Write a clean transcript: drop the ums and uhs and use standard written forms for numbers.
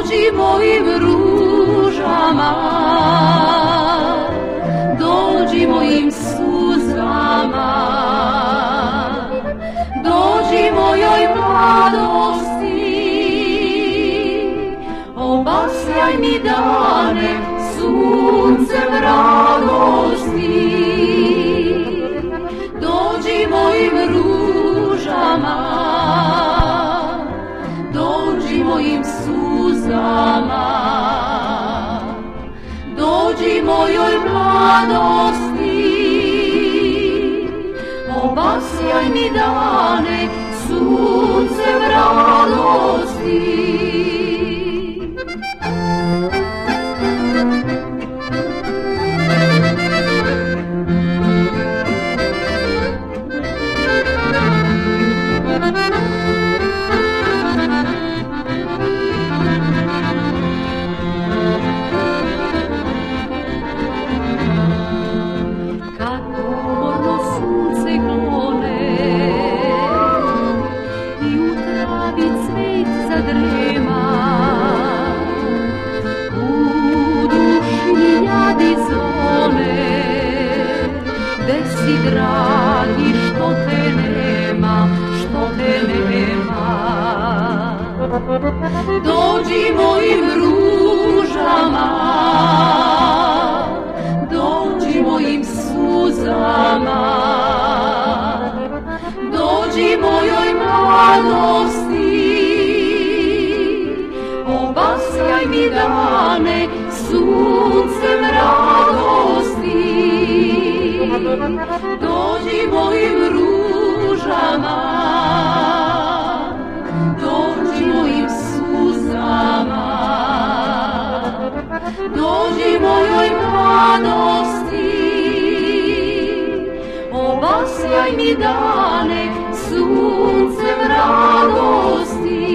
Dođi mojim ružama, dođi mojim suzama, dođi mojoj mladosti, obasjaj mi dane suncem radosti. Dođi mojim ružama, dođi mojim suzama, dođi mojoj mladosti, obasjaj mi dane suncem radosti. Dragi, što te nema, što te nema. Dođi mojim ružama, dođi mojim suzama, dođi mojoj mladosti, obasjaj mi dane suncem radosti. Dođi mojim ružama, dođi mojim suzama, dođi mojoj mladosti, obasjaj mi dane suncem radosti.